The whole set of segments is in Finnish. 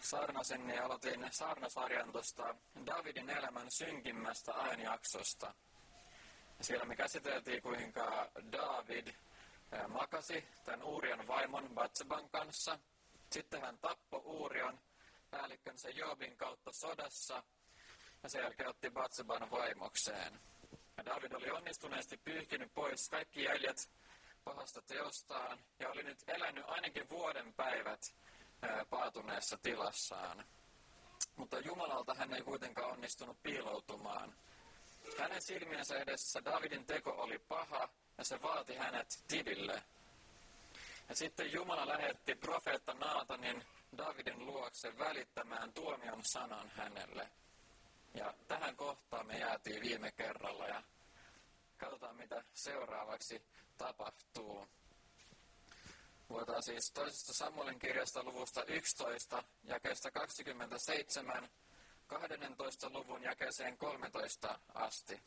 saarnasin, niin aloitin saarnasarjan tuosta Davidin elämän synkimmästä ajanjaksosta. Siellä me käsiteltiin, kuinka David makasi tämän Uurian vaimon Batseban kanssa. Sitten hän tappoi Uurian päällikkönsä Joabin kautta sodassa ja sen jälkeen otti Batseban vaimokseen. Ja David oli onnistuneesti pyyhkinyt pois kaikki jäljet pahasta teostaan ja oli nyt elänyt ainakin vuoden päivät paatuneessa tilassaan. Mutta Jumalalta hän ei kuitenkaan onnistunut piiloutumaan. Hänen silmiensä edessä Davidin teko oli paha ja se vaati hänet tilille. Ja sitten Jumala lähetti profeetta Naatanin Davidin luokse välittämään tuomion sanan hänelle. Ja tähän kohtaan me jäätiin viime kerralla ja katsotaan mitä seuraavaksi tapahtuu. Luetaan siis toisesta Samuelin kirjasta luvusta 11, jakeesta 27, 12 luvun jakeeseen 13 asti.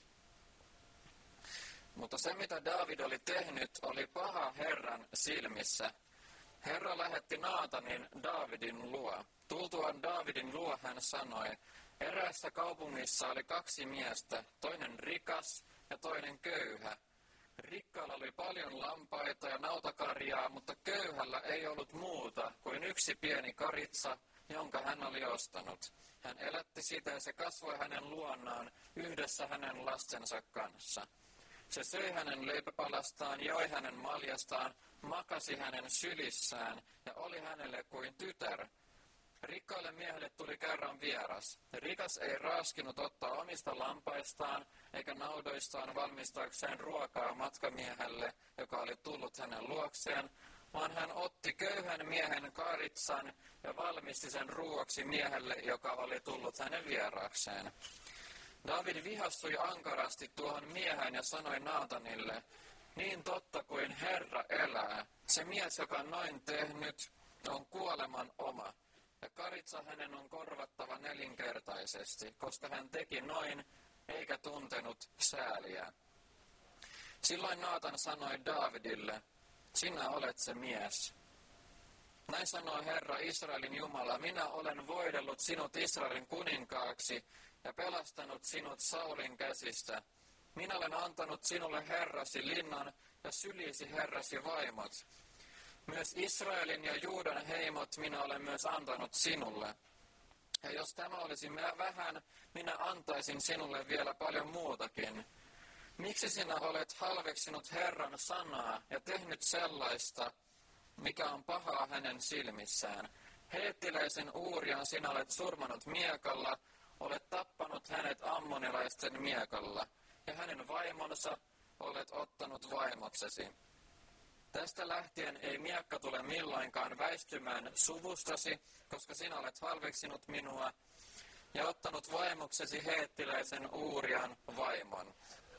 Mutta se, mitä David oli tehnyt, oli paha Herran silmissä. Herra lähetti Naatanin Davidin luo. Tultuaan Davidin luo hän sanoi, eräässä kaupungissa oli 2 miestä, toinen rikas ja toinen köyhä. Rikkaalla oli paljon lampaita ja nautakarjaa, mutta köyhällä ei ollut muuta kuin yksi pieni karitsa, jonka hän oli ostanut. Hän elätti sitä ja se kasvoi hänen luonnaan yhdessä hänen lastensa kanssa. Se söi hänen leipäpalastaan, joi hänen maljastaan, makasi hänen sylissään ja oli hänelle kuin tytär. Rikkaalle miehelle tuli kerran vieras. Rikas ei raaskinut ottaa omista lampaistaan eikä naudoistaan valmistaakseen ruokaa matkamiehelle, joka oli tullut hänen luokseen, vaan hän otti köyhän miehen karitsan ja valmisti sen ruoaksi miehelle, joka oli tullut hänen vieraakseen. David vihastui ankarasti tuohon mieheen ja sanoi Naatanille, niin totta kuin Herra elää, se mies, joka on noin tehnyt, on kuoleman oma. Ja karitsa hänen on korvattava 4-kertaisesti, koska hän teki noin, eikä tuntenut sääliä. Silloin Naatan sanoi Davidille, sinä olet se mies. Näin sanoi Herra Israelin Jumala, minä olen voidellut sinut Israelin kuninkaaksi ja pelastanut sinut Saulin käsistä. Minä olen antanut sinulle herrasi linnan ja sylisi herrasi vaimot. Myös Israelin ja Juudan heimot minä olen myös antanut sinulle. Ja jos tämä olisi vähän, minä antaisin sinulle vielä paljon muutakin. Miksi sinä olet halveksinut Herran sanaa ja tehnyt sellaista, mikä on pahaa hänen silmissään? Heettiläisen Uurian sinä olet surmanut miekalla, olet tappanut hänet ammonilaisten miekalla, ja hänen vaimonsa olet ottanut vaimoksesi. Tästä lähtien ei miekka tule milloinkaan väistymään suvustasi, koska sinä olet halveksinut minua ja ottanut vaimoksesi heettiläisen Uurian vaimon.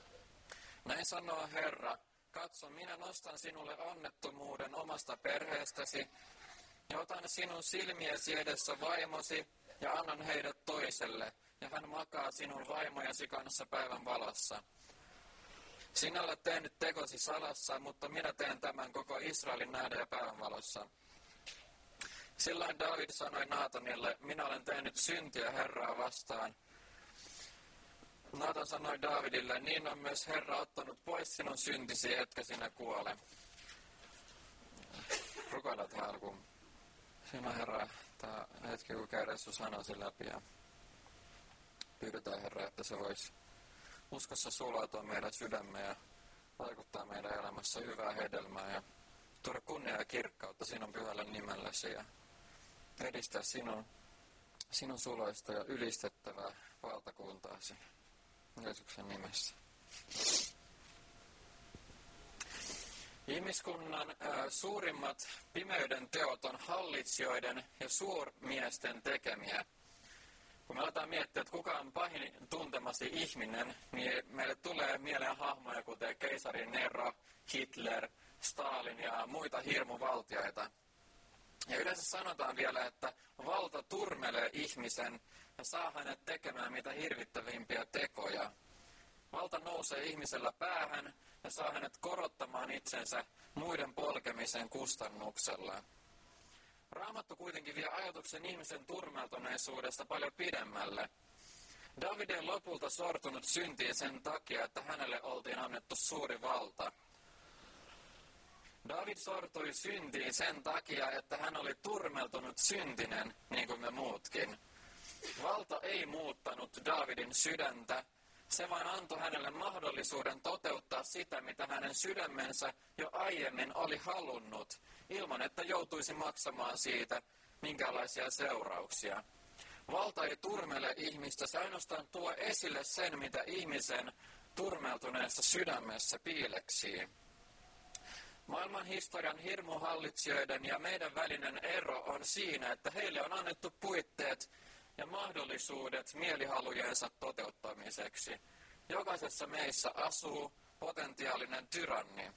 Näin sanoo Herra, katso, minä nostan sinulle onnettomuuden omasta perheestäsi ja otan sinun silmiesi edessä vaimosi ja annan heidät toiselle, ja hän makaa sinun vaimojasi kanssa päivän valossa. Sinä olet tehnyt tekosi salassa, mutta minä teen tämän koko Israelin nähdä ja päivänvalossa. Silloin David sanoi Naatanille, minä olen tehnyt syntiä Herraa vastaan. Naatan sanoi Davidille, niin on myös Herra ottanut pois sinun syntisi, etkä sinä kuole. Rukoillaan tähän alkuun. Siinä Herra, tämä hetki kun käydään sun sanasi läpi ja pyydetään Herra, että se voisi uskossa sulautua meidän sydämeen ja vaikuttaa meidän elämässä hyvää hedelmää ja tuoda kunnia ja kirkkautta sinun pyhälle nimelläsi ja edistää sinun suloista ja ylistettävää valtakuntaasi Jeesuksen nimessä. Ihmiskunnan suurimmat pimeyden teot on hallitsijoiden ja suurmiesten tekemiä. Kun me aletaan miettiä, että kuka on pahin tuntemasi ihminen, niin meille tulee mieleen hahmoja kuten keisari Nero, Hitler, Stalin ja muita hirmuvaltiaita. Ja yleensä sanotaan vielä, että valta turmelee ihmisen ja saa hänet tekemään mitä hirvittävimpiä tekoja. Valta nousee ihmisellä päähän ja saa hänet korottamaan itsensä muiden polkemisen kustannuksella. Raamattu kuitenkin vie ajatuksen ihmisen turmeltuneisuudesta paljon pidemmälle. David ei lopulta sortunut syntiin sen takia, että hänelle oltiin annettu suuri valta. David sortui syntiin sen takia, että hän oli turmeltunut syntinen, niin kuin me muutkin. Valta ei muuttanut Davidin sydäntä, se vain antoi hänelle mahdollisuuden toteuttaa sitä, mitä hänen sydämensä jo aiemmin oli halunnut, ilman että joutuisi maksamaan siitä minkälaisia seurauksia. Valta ei turmele ihmistä, se ainoastaan tuo esille sen, mitä ihmisen turmeltuneessa sydämessä piileksii. Maailman historian hirmuhallitsijoiden ja meidän välinen ero on siinä, että heille on annettu puitteet ja mahdollisuudet mielihalujensa toteuttamiseksi. Jokaisessa meissä asuu potentiaalinen tyranni.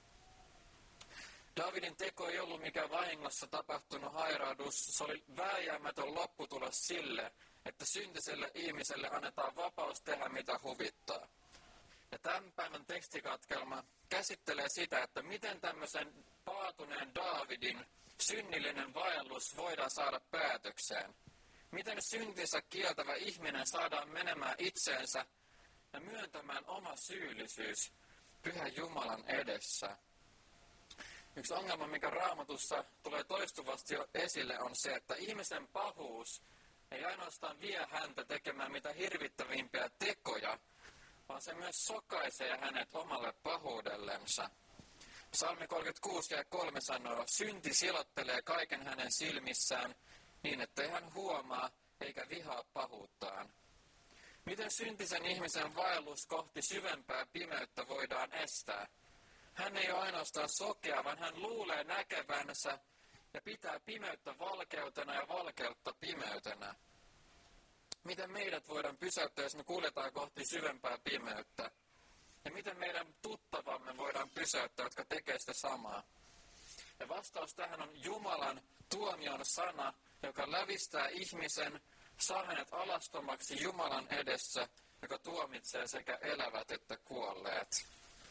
Davidin teko ei ollut mikään vahingossa tapahtunut hairahdus, se oli vääjäämätön lopputulos sille, että syntiselle ihmiselle annetaan vapaus tehdä mitä huvittaa. Ja tämän päivän tekstikatkelma käsittelee sitä, että miten tämmöisen paatuneen Davidin synnillinen vaellus voidaan saada päätökseen. Miten syntinsä kieltävä ihminen saadaan menemään itseensä ja myöntämään oma syyllisyys Pyhän Jumalan edessä. Yksi ongelma, mikä Raamatussa tulee toistuvasti jo esille, on se, että ihmisen pahuus ei ainoastaan vie häntä tekemään mitä hirvittävimpiä tekoja, vaan se myös sokaisee hänet omalle pahuudellensa. Psalmi 36:3 sanoo, synti silottelee kaiken hänen silmissään, niin ettei hän huomaa eikä vihaa pahuuttaan. Miten syntisen ihmisen vaellus kohti syvempää pimeyttä voidaan estää? Hän ei ole ainoastaan sokea, vaan hän luulee näkevänsä ja pitää pimeyttä valkeutena ja valkeutta pimeytenä. Miten meidät voidaan pysäyttää, jos me kuljetaan kohti syvempää pimeyttä? Ja miten meidän tuttavamme voidaan pysäyttää, jotka tekee sitä samaa? Ja vastaus tähän on Jumalan tuomion sana, joka lävistää ihmisen, saa hänet alastomaksi Jumalan edessä, joka tuomitsee sekä elävät että kuolleet.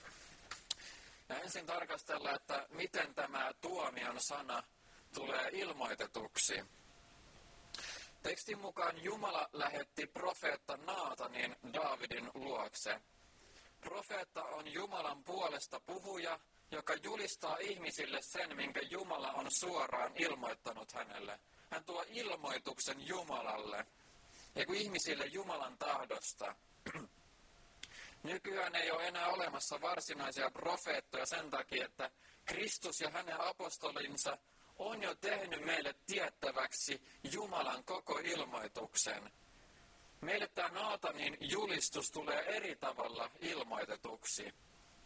Ja ensin tarkastellaan, että miten tämä tuomion sana tulee ilmoitetuksi. Tekstin mukaan Jumala lähetti profeetta Naatanin Daavidin luokse. Profeetta on Jumalan puolesta puhuja, joka julistaa ihmisille sen, minkä Jumala on suoraan ilmoittanut hänelle. Hän tuo ilmoituksen Jumalalle ja ihmisille Jumalan tahdosta. Nykyään ei ole enää olemassa varsinaisia profeettoja sen takia, että Kristus ja hänen apostolinsa on jo tehnyt meille tiettäväksi Jumalan koko ilmoituksen. Meille tämä Naatanin julistus tulee eri tavalla ilmoitetuksi.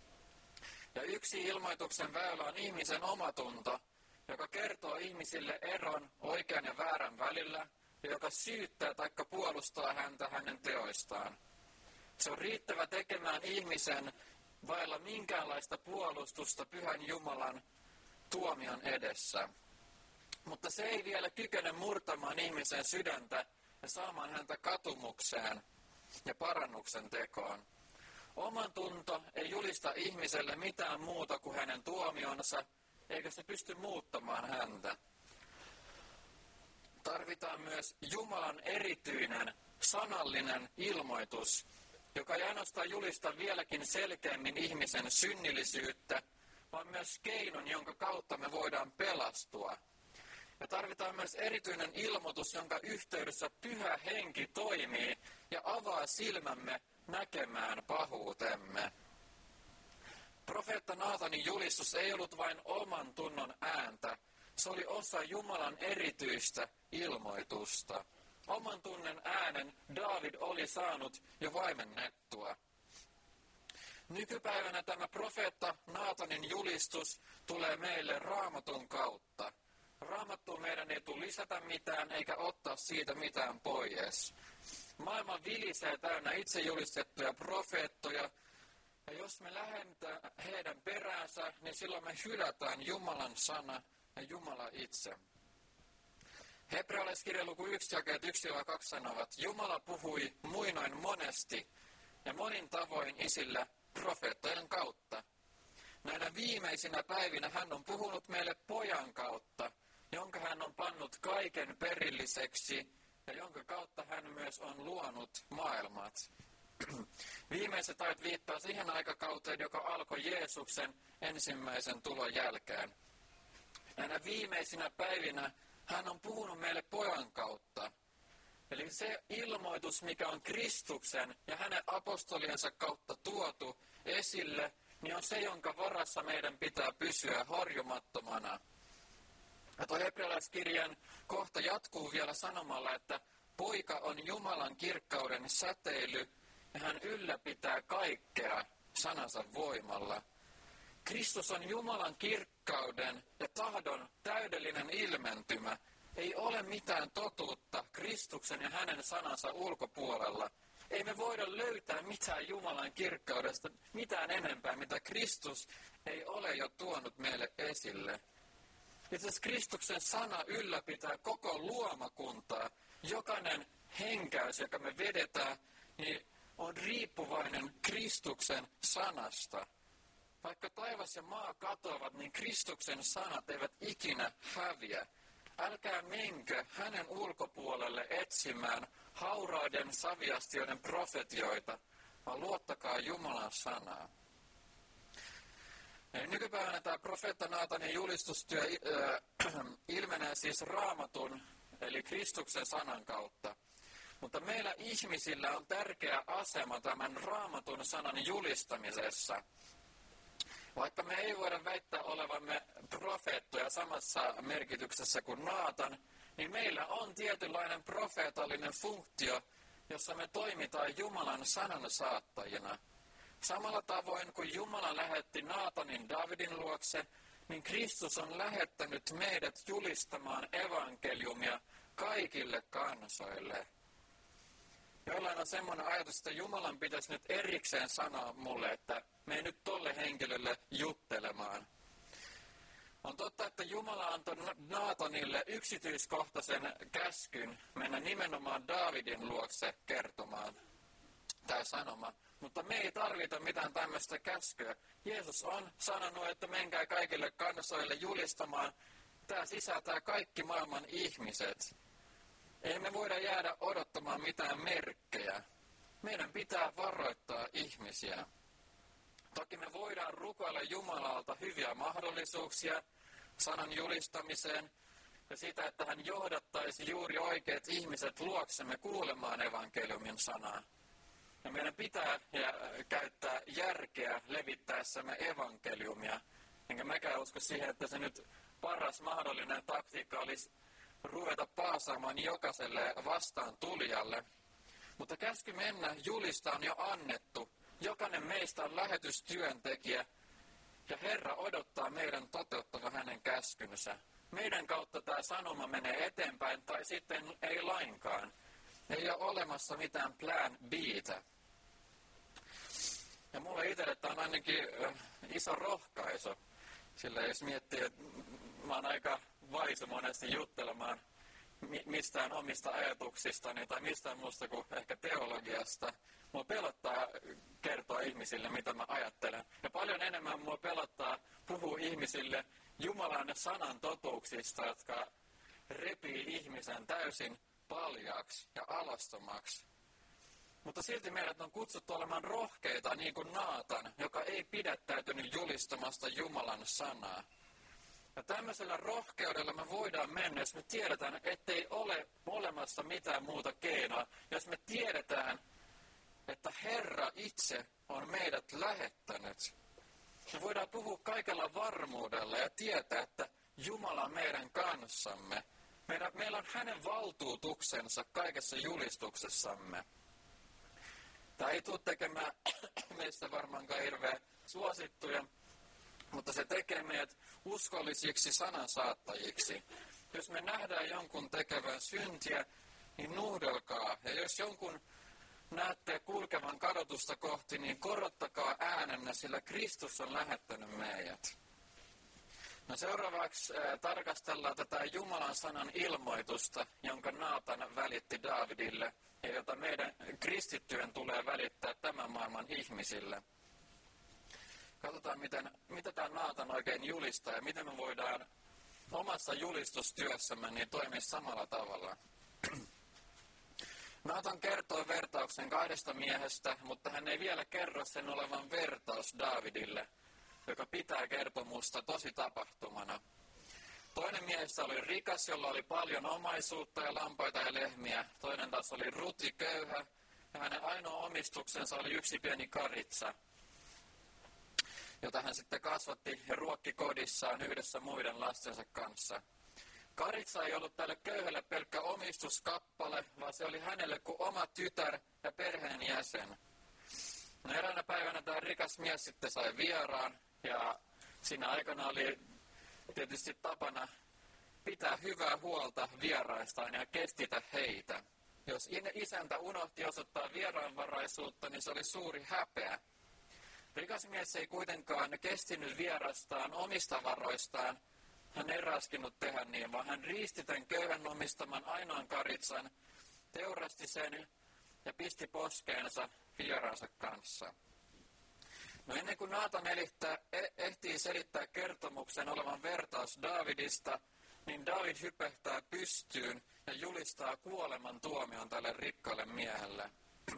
Ja yksi ilmoituksen väylä on ihmisen omatunto, joka kertoo ihmisille eron oikean ja väärän välillä, ja joka syyttää tai puolustaa häntä hänen teoistaan. Se on riittävä tekemään ihmisen vailla minkäänlaista puolustusta Pyhän Jumalan tuomion edessä. Mutta se ei vielä kykene murtamaan ihmisen sydäntä ja saamaan häntä katumukseen ja parannuksen tekoon. Oman tunto ei julista ihmiselle mitään muuta kuin hänen tuomionsa, eikä se pysty muuttamaan häntä. Tarvitaan myös Jumalan erityinen sanallinen ilmoitus, joka ei ainoastaan julista vieläkin selkeämmin ihmisen synnillisyyttä, vaan myös keinon, jonka kautta me voidaan pelastua. Ja tarvitaan myös erityinen ilmoitus, jonka yhteydessä Pyhä Henki toimii ja avaa silmämme näkemään pahuutemme. Profeetta Naatanin julistus ei ollut vain oman tunnon ääntä, se oli osa Jumalan erityistä ilmoitusta. Oman tunnen äänen Daavid oli saanut jo vaimennettua. Nykypäivänä tämä profeetta Naatanin julistus tulee meille Raamatun kautta. Raamattuun meidän ei tule lisätä mitään eikä ottaa siitä mitään pois. Maailma vilisee täynnä itse julistettuja profeettoja, ja jos me lähdemme heidän peräänsä, niin silloin me hylätään Jumalan sana ja Jumala itse. Hebrealaiskirjan luku 1 jakeet 1-2 sanovat, Jumala puhui muinoin monesti ja monin tavoin isille profeettojen kautta. Näinä viimeisinä päivinä hän on puhunut meille pojan kautta, jonka hän on pannut kaiken perilliseksi ja jonka kautta hän myös on luonut maailmat. Viimeiset ajat viittaa siihen aikakauteen, joka alkoi Jeesuksen ensimmäisen tulon jälkeen. Näinä viimeisinä päivinä hän on puhunut meille pojan kautta. Eli se ilmoitus, mikä on Kristuksen ja hänen apostoliensa kautta tuotu esille, niin on se, jonka varassa meidän pitää pysyä horjumattomana. Ja tuo hebrealaiskirjan kohta jatkuu vielä sanomalla, että poika on Jumalan kirkkauden säteily ja hän ylläpitää kaikkea sanansa voimalla. Kristus on Jumalan kirkkauden ja tahdon täydellinen ilmentymä. Ei ole mitään totuutta Kristuksen ja hänen sanansa ulkopuolella. Ei me voida löytää mitään Jumalan kirkkaudesta, mitään enempää, mitä Kristus ei ole jo tuonut meille esille. Itse asiassa Kristuksen sana ylläpitää koko luomakuntaa. Jokainen henkäys, joka me vedetään, niin on riippuvainen Kristuksen sanasta. Vaikka taivas ja maa katoavat, niin Kristuksen sanat eivät ikinä häviä. Älkää menkö hänen ulkopuolelle etsimään hauraiden saviastioiden profetioita, vaan luottakaa Jumalan sanaa. Nykypäivänä tämä profeetta Naatanin julistustyö ilmenee siis Raamatun, eli Kristuksen sanan kautta. Mutta meillä ihmisillä on tärkeä asema tämän Raamatun sanan julistamisessa. Vaikka me ei voida väittää olevamme profeettoja samassa merkityksessä kuin Naatan, niin meillä on tietynlainen profeetallinen funktio, jossa me toimitaan Jumalan sanan saattajina. Samalla tavoin kuin Jumala lähetti Naatanin Davidin luokse, niin Kristus on lähettänyt meidät julistamaan evankeliumia kaikille kansoille. Jollain on semmoinen ajatus, että Jumalan pitäisi nyt erikseen sanoa mulle, että mene nyt tolle henkilölle juttelemaan. On totta, että Jumala antoi Naatanille yksityiskohtaisen käskyn mennä nimenomaan Davidin luokse kertomaan tämä sanoma. Mutta me ei tarvita mitään tämmöistä käskyä. Jeesus on sanonut, että menkää kaikille kansoille julistamaan. Tämä sisältää kaikki maailman ihmiset. Ei me voida jäädä odottamaan mitään merkkejä. Meidän pitää varoittaa ihmisiä. Toki me voidaan rukoilla Jumalalta hyviä mahdollisuuksia sanan julistamiseen ja sitä, että hän johdattaisi juuri oikeat ihmiset luoksemme kuulemaan evankeliumin sanaa. Ja meidän pitää käyttää järkeä levittäessämme evankeliumia. Enkä mäkään usko siihen, että se nyt paras mahdollinen taktiikka olisi ruveta paasaamaan jokaiselle vastaan tulijalle. Mutta käsky mennä julista on jo annettu. Jokainen meistä on lähetystyöntekijä ja Herra odottaa meidän toteuttavan hänen käskynsä. Meidän kautta tämä sanoma menee eteenpäin tai sitten ei lainkaan. Ei ole olemassa mitään plan B:tä. Ja mulle itselle tämä on ainakin iso rohkaisu. Sillä jos miettii, että mä oon aika vaisu monesti juttelemaan mistään omista ajatuksistani tai mistään muusta kuin ehkä teologiasta. Mua pelottaa kertoa ihmisille, mitä mä ajattelen. Ja paljon enemmän mua pelottaa puhua ihmisille Jumalan sanan totuuksista, jotka repii ihmisen täysin paljaaksi ja alastomaksi. Mutta silti meidät on kutsuttu olemaan rohkeita, niin kuin Naatan, joka ei pidättäytynyt julistamasta Jumalan sanaa. Ja tämmöisellä rohkeudella me voidaan mennä, jos me tiedetään, ettei ole olemassa mitään muuta keinoa. Jos me tiedetään, että Herra itse on meidät lähettänyt. Me voidaan puhua kaikella varmuudella ja tietää, että Jumala on meidän kanssamme. Meillä on hänen valtuutuksensa kaikessa julistuksessamme. Tämä ei tule tekemään meistä varmaankaan hirveän suosittuja, mutta se tekee meidät uskollisiksi sanansaattajiksi. Jos me nähdään jonkun tekevän syntiä, niin nuhdelkaa. Ja jos jonkun näette kulkevan kadotusta kohti, niin korottakaa äänenne, sillä Kristus on lähettänyt meidät. No seuraavaksi tarkastellaan tätä Jumalan sanan ilmoitusta, jonka Naatan välitti Daavidille ja jota meidän kristittyjen tulee välittää tämän maailman ihmisille. Katsotaan, mitä tämä Naatan oikein julistaa ja miten me voidaan omassa julistustyössämme niin toimii samalla tavalla. Naatan kertoo vertauksen 2 miehestä, mutta hän ei vielä kerro sen olevan vertaus Daavidille, joka pitää kertomusta tosi tapahtumana. Toinen miehistä oli rikas, jolla oli paljon omaisuutta ja lampaita ja lehmiä. Toinen taas oli ruti, köyhä, ja hänen ainoa omistuksensa oli yksi pieni karitsa, jota hän sitten kasvatti ja ruokki kodissaan yhdessä muiden lastensa kanssa. Karitsa ei ollut tälle köyhälle pelkkä omistuskappale, vaan se oli hänelle kuin oma tytär ja perheenjäsen. No eräänä päivänä tämä rikas mies sitten sai vieraan, ja siinä aikana oli tietysti tapana pitää hyvää huolta vieraistaan ja kestitä heitä. Jos isäntä unohti osoittaa vieraanvaraisuutta, niin se oli suuri häpeä. Rikas mies ei kuitenkaan kestinyt vierastaan omista varoistaan. Hän ei raskinut tehdä niin, vaan hän riisti tämän köyhän omistaman ainoan karitsan, teurasti sen ja pisti poskeensa vieraansa kanssa. No ennen kuin Naatan ehtii selittää kertomuksen olevan vertaus Daavidista, niin Daavid hypähtää pystyyn ja julistaa kuoleman tuomion tälle rikkaalle miehelle.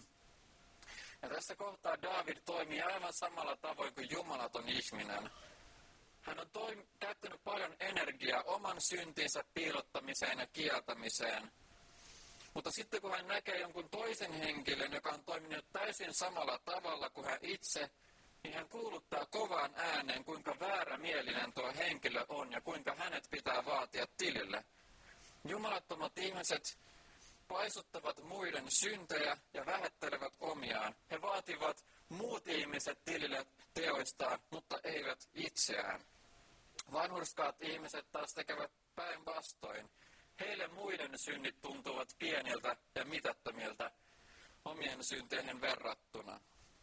Ja tässä kohtaa Daavid toimii aivan samalla tavoin kuin jumalaton ihminen. Hän on käyttänyt paljon energiaa oman syntinsä piilottamiseen ja kieltämiseen. Mutta sitten kun hän näkee jonkun toisen henkilön, joka on toiminut täysin samalla tavalla kuin hän itse, niin hän kuuluttaa kovaan ääneen, kuinka väärämielinen tuo henkilö on ja kuinka hänet pitää vaatia tilille. Jumalattomat ihmiset paisuttavat muiden syntejä ja vähättelevät omiaan. He vaativat muut ihmiset tilille teoistaan, mutta eivät itseään. Vanhurskaat ihmiset taas tekevät päinvastoin. Heille muiden synnit tuntuvat pieniltä ja mitättömiltä omien synteihin verrattuna.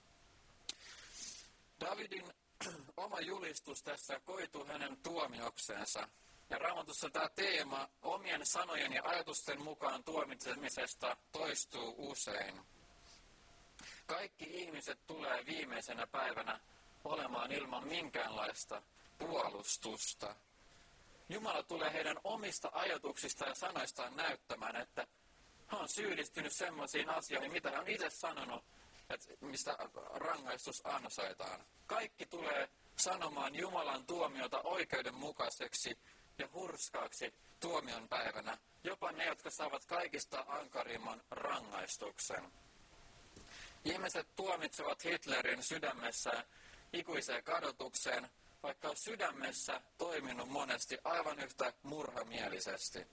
Davidin oma julistus tässä koituu hänen tuomiokseensa. Ja Raamatussa tämä teema omien sanojen ja ajatusten mukaan tuomitsemisesta toistuu usein. Kaikki ihmiset tulee viimeisenä päivänä olemaan ilman minkäänlaista puolustusta. Jumala tulee heidän omista ajatuksista ja sanoistaan näyttämään, että hän on syyllistynyt semmoisiin asioihin, mitä hän on itse sanonut, että mistä rangaistus ansaitaan. Kaikki tulee sanomaan Jumalan tuomiota oikeudenmukaiseksi ja hurskaaksi tuomion päivänä, jopa ne, jotka saavat kaikista ankarimman rangaistuksen. Ihmiset tuomitsevat Hitlerin sydämessä ikuiseen kadotukseen, vaikka on sydämessä toiminut monesti aivan yhtä murhamielisesti.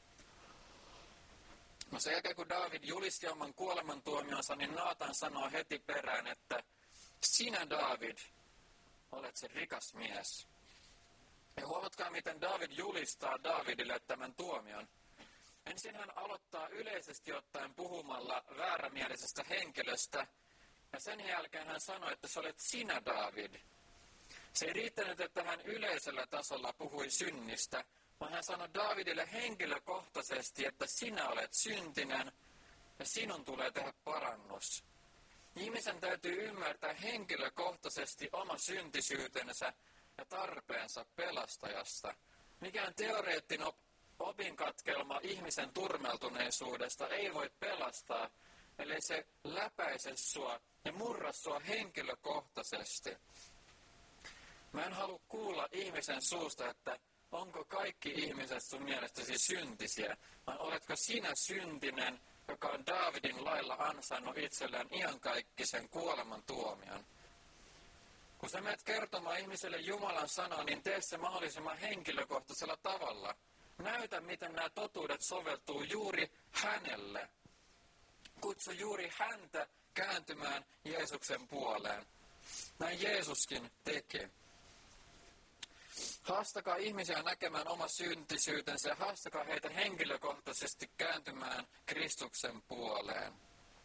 No sen jälkeen, kun Daavid julisti oman kuolemantuomionsa, niin Naatan sanoo heti perään, että sinä, Daavid, olet se rikas mies. Ja huomatkaa, miten Daavid julistaa Daavidille tämän tuomion. Ensin hän aloittaa yleisesti ottaen puhumalla väärämielisestä henkilöstä, ja sen jälkeen hän sanoi, että sä olet sinä, Daavid. Se ei riittänyt, että hän yleisellä tasolla puhui synnistä, vaan hän sanoi Daavidille henkilökohtaisesti, että sinä olet syntinen ja sinun tulee tehdä parannus. Ihmisen täytyy ymmärtää henkilökohtaisesti oma syntisyytensä ja tarpeensa pelastajasta. Mikään teoreettinen opinkatkelma ihmisen turmeltuneisuudesta ei voi pelastaa, ellei se läpäise sua ja murra sua henkilökohtaisesti. Mä en halua kuulla ihmisen suusta, että onko kaikki ihmiset sun mielestäsi syntisiä, vaan oletko sinä syntinen, joka on Daavidin lailla ansainnut itselleen iankaikkisen kuoleman tuomion. Kun sä menet kertomaan ihmiselle Jumalan sanaa, niin tee se mahdollisimman henkilökohtaisella tavalla. Näytä, miten nämä totuudet soveltuu juuri hänelle. Kutsu juuri häntä kääntymään Jeesuksen puoleen. Näin Jeesuskin teki. Haastakaa ihmisiä näkemään oma syntisyytensä ja haastakaa heitä henkilökohtaisesti kääntymään Kristuksen puoleen.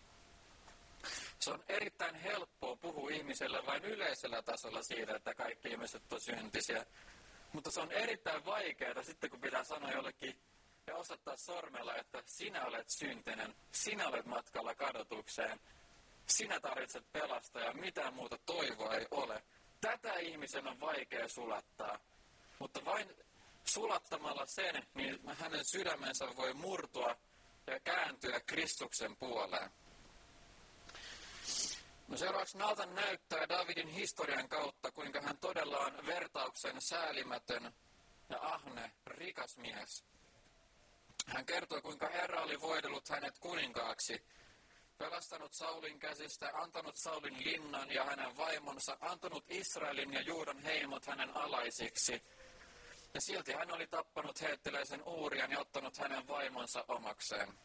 Se on erittäin helppoa puhua ihmiselle vain yleisellä tasolla siitä, että kaikki ihmiset on syntisiä. Mutta se on erittäin vaikeaa sitten, kun pitää sanoa jollekin ja osoittaa sormella, että sinä olet syntinen, sinä olet matkalla kadotukseen, sinä tarvitset pelastajaa, mitään muuta toivoa ei ole. Tätä ihmisen on vaikea sulattaa, mutta vain sulattamalla sen, niin hänen sydämensä voi murtua ja kääntyä Kristuksen puoleen. No seuraavaksi Naatan näyttää Davidin historian kautta, kuinka hän todella on vertauksen säälimätön ja ahne, rikas mies. Hän kertoo, kuinka Herra oli voidellut hänet kuninkaaksi, pelastanut Saulin käsistä, antanut Saulin linnan ja hänen vaimonsa, antanut Israelin ja Juudan heimot hänen alaisiksi. Ja silti hän oli tappanut heettiläisen Uurian ja ottanut hänen vaimonsa omakseen.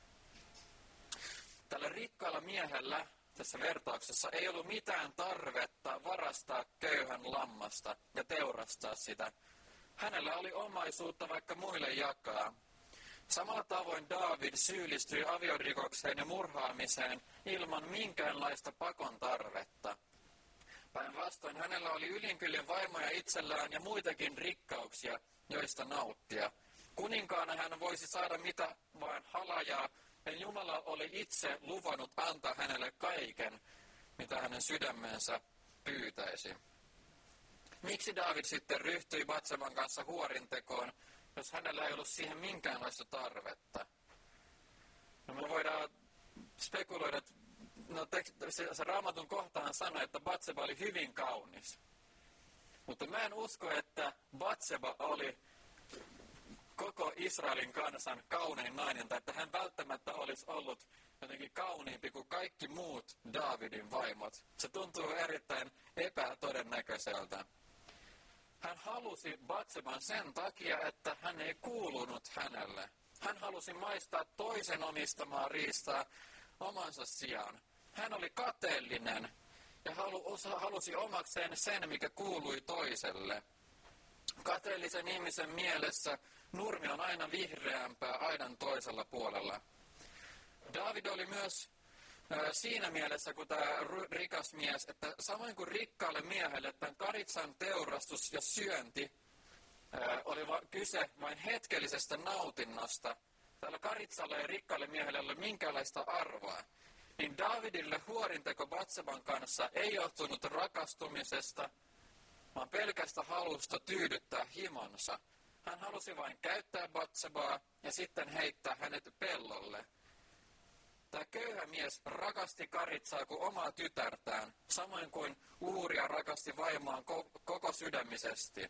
Tällä rikkaalla miehellä tässä vertauksessa ei ollut mitään tarvetta varastaa köyhän lammasta ja teurastaa sitä. Hänellä oli omaisuutta vaikka muille jakaa. Samalla tavoin Daavid syyllistyi aviorikokseen ja murhaamiseen ilman minkäänlaista pakon tarvetta. Päinvastoin hänellä oli ylinkyllin vaimoja itsellään ja muitakin rikkauksia, joista nauttia. Kuninkaana hän voisi saada mitä vain halajaa, ja Jumala oli itse luvannut antaa hänelle kaiken, mitä hänen sydämensä pyytäisi. Miksi Daavid sitten ryhtyi Batseban kanssa huorintekoon, jos hänellä ei ollut siihen minkäänlaista tarvetta? No me voidaan spekuloida, että se Raamatun kohtahan sanoi, että Batseba oli hyvin kaunis. Mutta mä en usko, että Batseba oli koko Israelin kansan kaunein nainen, tai että hän välttämättä olisi ollut jotenkin kauniimpi kuin kaikki muut Daavidin vaimot. Se tuntuu erittäin epätodennäköiseltä. Hän halusi Batseban sen takia, että hän ei kuulunut hänelle. Hän halusi maistaa toisen omistamaa riistaa omansa sijaan. Hän oli kateellinen ja halusi omakseen sen, mikä kuului toiselle. Kateellisen ihmisen mielessä nurmi on aina vihreämpää aidan toisella puolella. Daavid oli myös siinä mielessä, kun tämä rikas mies, että samoin kuin rikkaalle miehelle tämän karitsan teurastus ja syönti oli kyse vain hetkellisestä nautinnosta. Tällä karitsalla ja rikkaalle miehelle ei ole minkäänlaista arvoa. Niin Daavidille huorinteko Batseban kanssa ei johtunut rakastumisesta, vaan pelkästä halusta tyydyttää himonsa. Hän halusi vain käyttää Batsebaa ja sitten heittää hänet pellolle. Tämä köyhä mies rakasti karitsaa kuin omaa tytärtään, samoin kuin Uuria rakasti vaimoaan koko sydämisesti.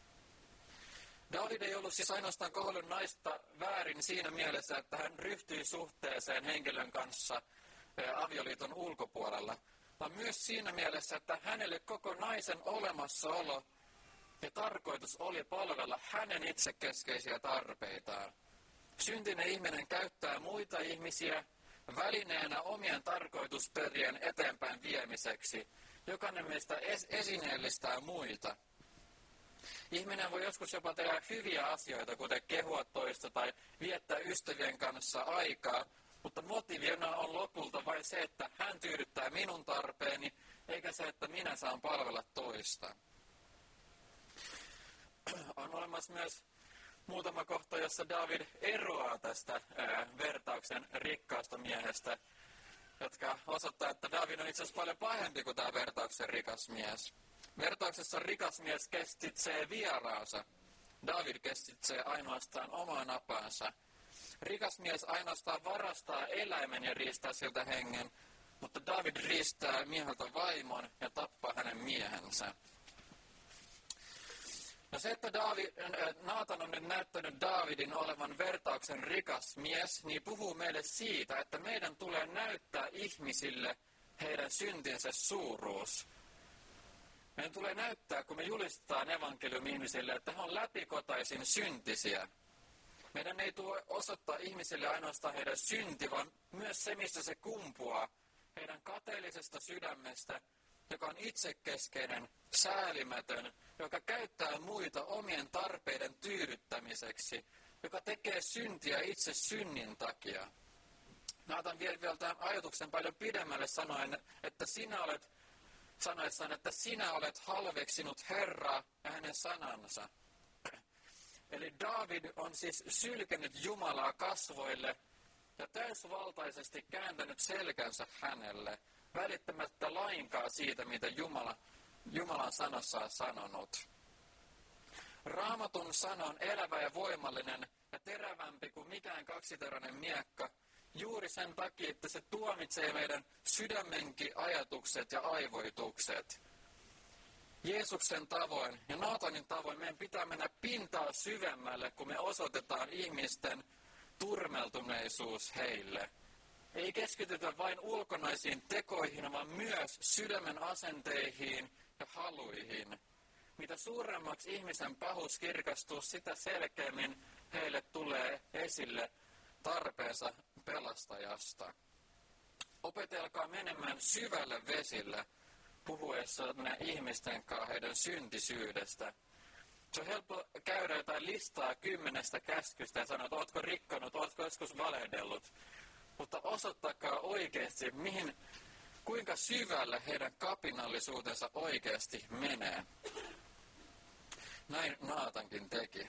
David ei ollut siis ainoastaan kohdellut naista väärin siinä mielessä, että hän ryhtyi suhteeseen henkilön kanssa avioliiton ulkopuolella, vaan myös siinä mielessä, että hänelle koko naisen olemassaolo ja tarkoitus oli palvella hänen itsekeskeisiä tarpeitaan. Syntinen ihminen käyttää muita ihmisiä välineenä omien tarkoitusperien eteenpäin viemiseksi. Jokainen meistä esineellistää muita. Ihminen voi joskus jopa tehdä hyviä asioita, kuten kehua toista tai viettää ystävien kanssa aikaa, mutta motiivina on lopulta vain se, että hän tyydyttää minun tarpeeni, eikä se, että minä saan palvella toista. On olemassa myös muutama kohta, jossa David eroaa tästä vertauksen rikkaasta miehestä, jotka osoittaa, että David on itse asiassa paljon pahempi kuin tämä vertauksen rikas mies. Vertauksessa rikas mies kestitsee vieraansa. David kestitsee ainoastaan omaa napaansa. Rikas mies ainoastaan varastaa eläimen ja riistää siltä hengen, mutta David riistää mieheltä vaimon ja tappaa hänen miehensä. No se, että Naatan on nyt näyttänyt Daavidin olevan vertauksen rikas mies, niin puhuu meille siitä, että meidän tulee näyttää ihmisille heidän syntinsä suuruus. Meidän tulee näyttää, kun me julistetaan evankeliumi ihmisille, että he on läpikotaisin syntisiä. Meidän ei tule osoittaa ihmisille ainoastaan heidän synti, vaan myös se, mistä se kumpuaa, heidän kateellisesta sydämestä, joka on itsekeskeinen, säälimätön, joka käyttää muita omien tarpeiden tyydyttämiseksi, joka tekee syntiä itse synnin takia. Naatan vielä tämän ajatuksen paljon pidemmälle sanoessaan, että sinä olet halveksinut Herraa ja hänen sanansa. Eli David on siis sylkenyt Jumalaa kasvoille ja täysvaltaisesti kääntänyt selkänsä hänelle, välittämättä lainkaan siitä, mitä Jumalan sanassa on sanonut. Raamatun sana on elävä ja voimallinen ja terävämpi kuin mikään kaksiteräinen miekka, juuri sen takia, että se tuomitsee meidän sydämenkin ajatukset ja aivoitukset. Jeesuksen tavoin ja Naatanin tavoin meidän pitää mennä pintaa syvemmälle, kun me osoitetaan ihmisten turmeltuneisuus heille. Ei keskitytä vain ulkonaisiin tekoihin, vaan myös sydämen asenteihin ja haluihin. Mitä suuremmaksi ihmisen pahuus kirkastuu, sitä selkeämmin heille tulee esille tarpeensa pelastajasta. Opetelkaa menemään syvälle vesille puhuessa ihmisten kanssa heidän syntisyydestä. Se on helppo käydä jotain listaa 10 käskystä ja sanoa, että ootko rikkonut, ootko joskus valehdellut. Mutta osoittakaa oikeasti, kuinka syvälle heidän kapinallisuutensa oikeasti menee. Näin Naatankin teki.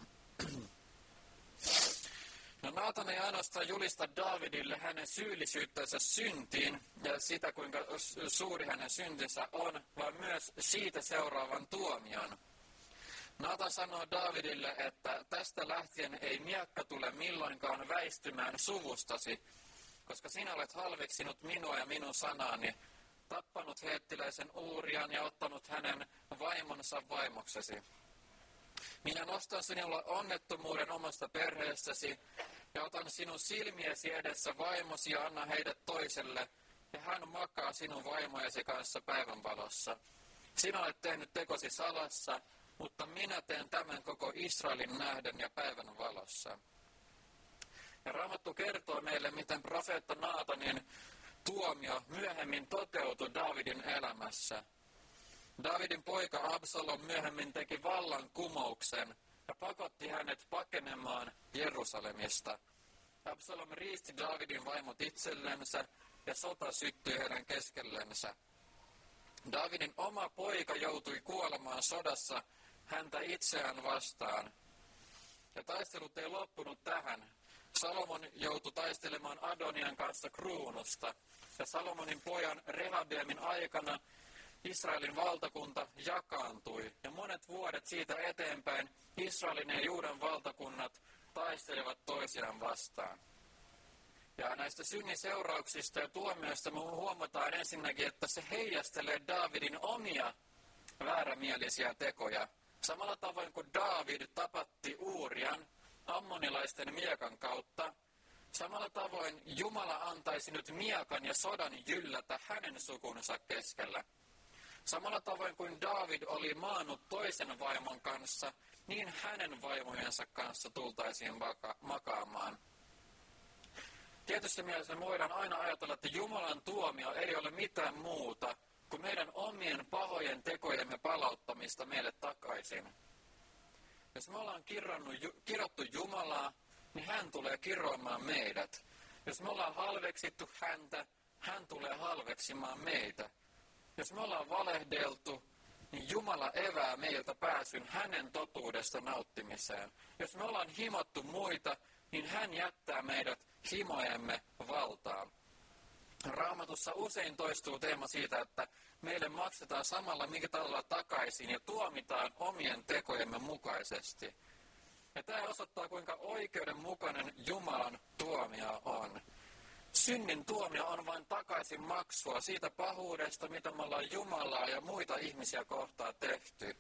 No Naatan ei ainoastaan julista Daavidille hänen syyllisyyttänsä syntiin ja sitä, kuinka suuri hänen syntinsä on, vaan myös siitä seuraavan tuomion. Naatan sanoo Daavidille, että tästä lähtien ei miekka tule milloinkaan väistymään suvustasi, koska sinä olet halveksinut minua ja minun sanaani, tappanut heettiläisen Uurian ja ottanut hänen vaimonsa vaimoksesi. Minä nostan sinulle onnettomuuden omasta perheestäsi ja otan sinun silmiesi edessä vaimosi ja anna heidät toiselle, ja hän makaa sinun vaimojesi kanssa päivänvalossa. Sinä olet tehnyt tekosi salassa, mutta minä teen tämän koko Israelin nähden ja päivänvalossa. Ja Raamattu kertoo meille, miten profeetta Naatanin tuomio myöhemmin toteutui Daavidin elämässä. Daavidin poika Absalom myöhemmin teki vallankumouksen ja pakotti hänet pakenemaan Jerusalemista. Absalom riisti Daavidin vaimot itsellensä ja sota syttyi heidän keskellensä. Daavidin oma poika joutui kuolemaan sodassa häntä itseään vastaan. Ja taistelut ei loppunut tähän. Salomon joutui taistelemaan Adonian kanssa kruunusta. Ja Salomonin pojan Rehabeamin aikana Israelin valtakunta jakaantui. Ja monet vuodet siitä eteenpäin Israelin ja Juudan valtakunnat taistelevat toisiaan vastaan. Ja näistä synnin seurauksista ja tuomioista me huomataan ensinnäkin, että se heijastelee Daavidin omia väärämielisiä tekoja. Samalla tavoin kuin Daavid tapatti Uurian ammonilaisten miekan kautta, samalla tavoin Jumala antaisi nyt miekan ja sodan jyllätä hänen sukunsa keskellä. Samalla tavoin kuin Daavid oli maannut toisen vaimon kanssa, niin hänen vaimojensa kanssa tultaisiin makaamaan. Tietysti mielessä me voidaan aina ajatella, että Jumalan tuomio ei ole mitään muuta kuin meidän omien pahojen tekojemme palauttamista meille takaisin. Jos me ollaan kirottu Jumalaa, niin hän tulee kiroamaan meidät. Jos me ollaan halveksittu häntä, hän tulee halveksimaan meitä. Jos me ollaan valehdeltu, niin Jumala evää meiltä pääsyn hänen totuudesta nauttimiseen. Jos me ollaan himottu muita, niin hän jättää meidät himojemme valtaan. Raamatussa usein toistuu teema siitä, että meille maksetaan samalla mitalla takaisin ja tuomitaan omien tekojemme mukaisesti. Ja tämä osoittaa, kuinka oikeudenmukainen Jumalan tuomio on. Synnin tuomio on vain takaisin maksua siitä pahuudesta, mitä me ollaan Jumalaa ja muita ihmisiä kohtaan tehty.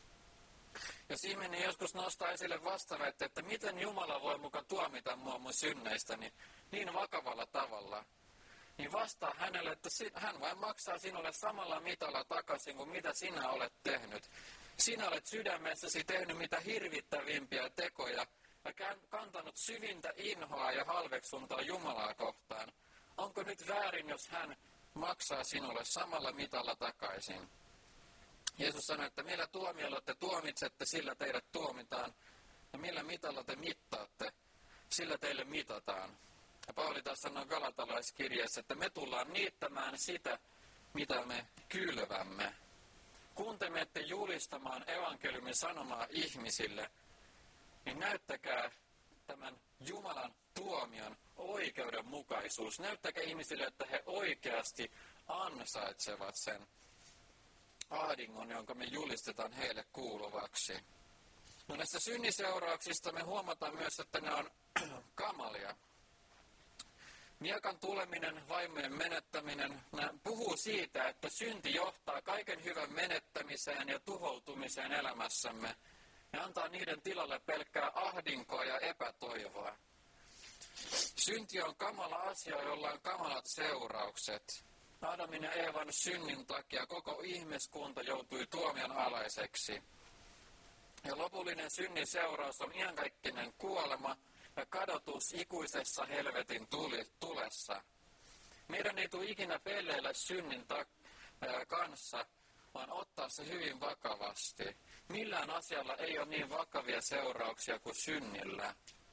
Jos ihminen joskus nostaa esille vastaväitteet, että miten Jumala voi muka tuomita mua mun synneistäni niin vakavalla tavalla, niin vastaa hänelle, että hän vain maksaa sinulle samalla mitalla takaisin kuin mitä sinä olet tehnyt. Sinä olet sydämessäsi tehnyt mitä hirvittävimpiä tekoja ja kantanut syvintä inhoa ja halveksuntaa Jumalaa kohtaan. Onko nyt väärin, jos hän maksaa sinulle samalla mitalla takaisin? Jeesus sanoi, että millä tuomiolla te tuomitsette, sillä teidät tuomitaan. Ja millä mitalla te mittaatte, sillä teille mitataan. Ja Pauli taas sanoo Galatalaiskirjeessä, että me tullaan niittämään sitä, mitä me kylvämme. Kun te menette julistamaan evankeliumin sanomaa ihmisille, niin näyttäkää tämän Jumalan tuomion oikeudenmukaisuus. Näyttäkää ihmisille, että he oikeasti ansaitsevat sen ahdingon, jonka me julistetaan heille kuuluvaksi. No näistä synniseurauksista me huomataan myös, että ne on kamalia. Miekan tuleminen, vaimojen menettäminen, puhuu siitä, että synti johtaa kaiken hyvän menettämiseen ja tuhoutumiseen elämässämme ja antaa niiden tilalle pelkkää ahdinkoa ja epätoivoa. Synti on kamala asia, jolla on kamalat seuraukset. Adamin ja Eevan synnin takia koko ihmiskunta joutui tuomion alaiseksi. Ja lopullinen synnin seuraus on iankaikkinen kuolema ja kadotus ikuisessa helvetin tulessa. Meidän ei tule ikinä pelleillä synnin kanssa, vaan ottaa se hyvin vakavasti. Millään asialla ei ole niin vakavia seurauksia kuin synnillä.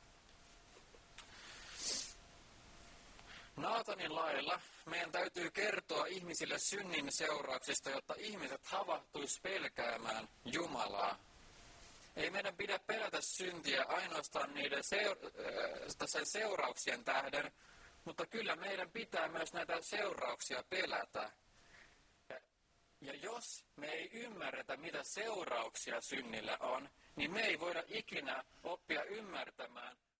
Naatanin lailla meidän täytyy kertoa ihmisille synnin seurauksista, jotta ihmiset havahtuisi pelkäämään Jumalaa. Ei meidän pidä pelätä syntiä ainoastaan niiden seurauksien tähden, mutta kyllä meidän pitää myös näitä seurauksia pelätä. Ja jos me ei ymmärretä, mitä seurauksia synnillä on, niin me ei voida ikinä oppia ymmärtämään,